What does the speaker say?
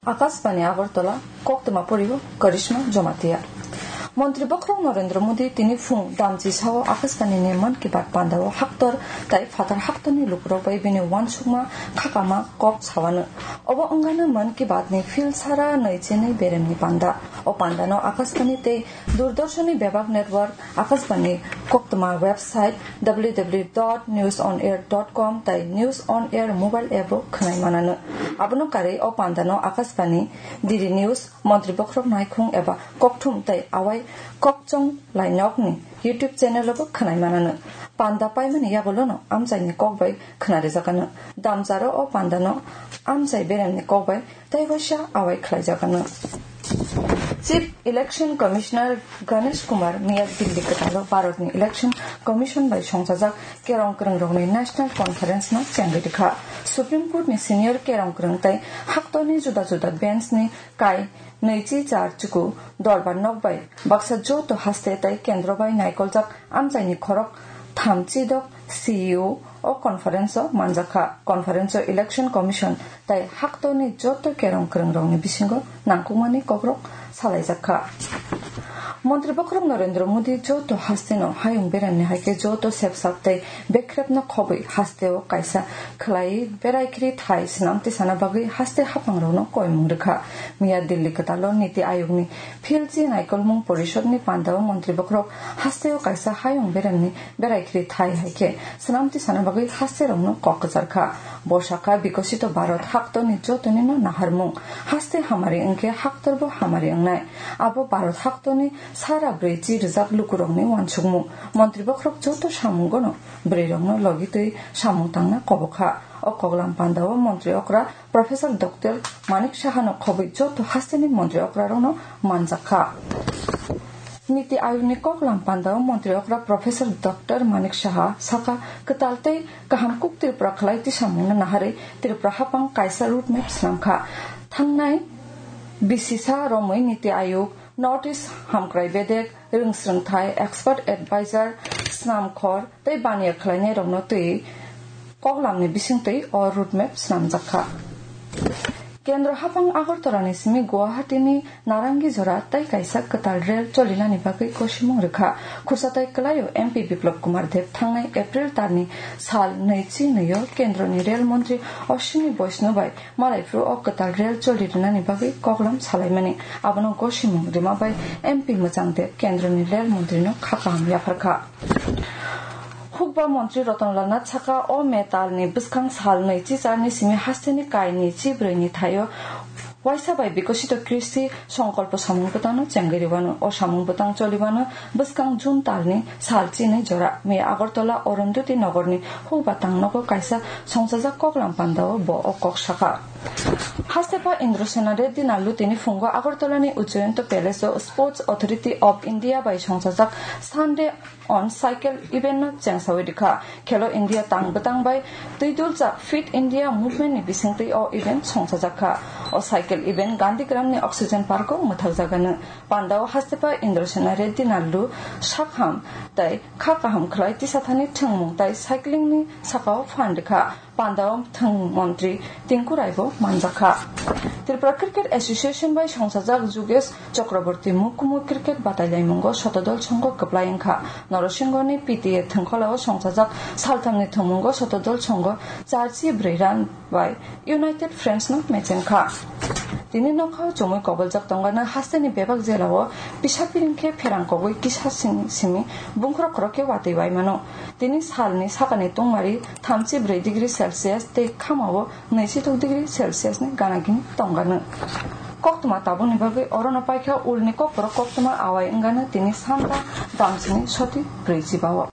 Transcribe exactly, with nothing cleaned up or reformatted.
আকাশবাণী আগরতলা কোকতমা পরিব করিশ্মা জমাতিয়া মন্ত্রী বক্রং নরেন্দ্র মোদী তিনি ফুং দামজি সাও আকাশবাণী নে মন কি বাত পান্দাও হাক্তর তাই ফাতার হাক্তনি লুকরবাই বিনে ওয়ান সুকমা খাকামা কক সাওয়ানো অব অঙ্গানো মন কি বাত নে ফিল সারা নৈচেনে বেরেমনি পান্ডা ও পান্ডানো আকাশবাণী তে দূরদর্শনী বিভাগ নেটওয়ার্ক আকাশবাণী কোকতমা website W W W dot news on air dot com তাই news on air mobile app খনাই মানানো আবনো কারে ও পান্ডানো আকাশবাণী ডিডি নিউজ মন্ত্রী বক্রং নাইখুং এবা ককথুম তাই আওয়াই kokchong lainok ni YouTube channel bo khanai manano panda paimani yabolono amjaini kokbai khnare jakano damjaro o pandano amjai beremni kokbai taibosha awai khlai jakano Chief Election Commissioner Ganesh Kumar Mia Delhi Katalo Bharatni Election Commission by Songsajak Kerong Krang Rongni National Conference na Changdikha Supreme Court ni Senior Kerong Krang tai Haktoni juda juda bench ni kai neichi char chuku dorbar nokbai baksa jo to haste tai kendro bai naikoljak amjaini khorok thamchi dok C E O o conference o manjakha conference o election commission tai haktoni joto kerong krang rongni bisingo nangkungmani kokrok salaijakha মন্ত্রী বক্রং নরেন্দ্র মোদী যৌথ হাস্তেনো হায়ুং বেরাননি হাইকে যৌথ সেপসাপতাই বেখ্রেবনো খবই হাস্তেও কাইসা খলাই বেরাইখ্রি থাই সিনামতি সানা বাগৈ হাস্তে হাপাংরনো কয়মুং রেখা মিয়া দিল্লি কতালো নীতি আয়োগনি ফিলজি নাইকলমুং পরিষদনি পান্দাও মন্ত্রী বক্রক হাস্তেও কাইসা হায়ুং বেরাননি বেরাইখ্রি থাই হাইকে সিনামতি সানা বাগৈ হাস্তে রংনো ককজারখা বর্ষাকা বিকশিত ভারত হাক্তনি যৌথনিনো নাহারমুং হাস্তে হামারি অঙ্কে হাক্তরবো হামারি অংনাই আবো ভারত হাক্তনি সারা ব্রেজি রিজার্ভ লুকুরংনি ওয়ানসুকমু মন্ত্রী বক্রক যৌথ সামুঙ্গনো ব্রেরংনো লগিতই সামুংতাংনা কবখা ও কগলাম পান্দাও মন্ত্রী অকরা প্রফেসর ডক্টর মানিক সাহানো খবই যৌথ হাস্তেনি মন্ত্রী অকরারনো মানজাখা নীতি আয়োগনি কগলাম পান্দাও মন্ত্রী অকরা প্রফেসর ডক্টর মানিক সাহা সাকা কতালতে কাহামকুক ত্রিপুরা খলাইতি সামুংনা নাহারে ত্রিপুরা হাপাং কাইসা রুট মেপ স্নামখা থাংনাই বিসিসা রমৈ NITI Aayog North East Hamkrai Bedek Ringsrang Thai Expert Advisor Snam Khor Tei Bania Khlainai Rongno Tei Koglamni Bising Tei or Roadmap Snam Jakha Kendra Hapang Agartala Simi Guwahati ni Narangi Zora Tai Kaisa Katal Rail Cholilani Bagai Koshimong Rekha Kursatai Kalayo M P Biplop Kumar Dev Thangnai April Tarni Sal Neichi Nayo Kendra ni Rail Mantri Oshini Boisnobai Malaipru o Katal Rail Cholilani Bagai Koglam Salaimani Abono Koshimong Rimabai M P Machang Dev Kendra ni Rail Mantri no Khakam Yafarkha হুকবা মন্ত্রী রতনলাল নাথ ছাকা ও মেতালনি বিস্কাং সাল নৈচি চারনি সিমি হাস্তেনি কাইনি চিব্রৈনি থাইও ওয়াইসাবাই বিকশিত কৃষি সংকল্প সামুংপতানো চেঙ্গেরিবানো ও সামুংপতাং চলিবানো বিস্কাং June তালনি সাল চিনে জরা মে আগরতলা অরুন্ধতী নগরনি হুবাতাং নগ কাইসা সংসাজা কগলাম পান্দাও ব ও কক শাখা হাস্তেপা ইন্দ্রসেনা রেড্ডি নাল্লু তিনি ফুঙ্গ আগরতলানি উজ্জয়ন্ত প্যালেস ও স্পোর্টস অথরিটি অব ইন্ডিয়া বাই সংসাজাক সানডে অন সাইকেল ইভেন্ট চেংসাওয়ে দিখা খেলো ইন্ডিয়া তাং বতাং বাই তুইদুল চা ফিট ইন্ডিয়া মুভমেন্ট নি বিসিংতৈ ও ইভেন্ট সংসাজাখা ও সাইকেল ইভেন্ট গান্ধীগ্রামনি অক্সিজেন পার্ক মথাজাগানো পান্দাও হাস্তেপা ইন্দ্রসেনা রেড্ডি নাল্লু সাকহাম তাই খাকাহাম খলাই তিসাথানি থংমুং তাই সাইক্লিংনি সাকাও ফান্ডখা পান্দাও থং মন্ত্রী টিঙ্কু রাইবো মানজাখা ত্রিপুরা ক্রিকেট অ্যাসোসিয়েশন বাই সংসাজাক যুগেশ চক্রবর্তী মুকুমু ক্রিকেট বাতাইলাইমুঙ্গ শতদল সংঘ কপ্লাইংখা নরসিংহনি পিটিএ থংখলাও সংসাজাক সালথামনি থংমুঙ্গ শতদল সংঘ চারচি ব্रै রান বাই ইউনাইটেড ফ্রেন্ডস ন মেচেংখা তিনি নখাও জমৈ কবলজাক তঙ্গানা হাস্তেনি বেবাক জেলাও পিসাপিরিংকে ফেরাংকগৈ কিসা সিমি বুংখরখরকে ওয়াতৈবাই মানো তিনি সালনি সাকানি তংমারি থামচি ব্रै ডিগ্রি সেলসিয়াস তে খামাও নৈচি द' डिग्री सेल्सियास नि गानागिनि तंगानो कोक्तमा ताबुनि बागै अरन पाइखा उलनि कोकपर कोक्तमा आवाय इंगानो तिनि सानता दामसिनि सति ब्रैजिबाव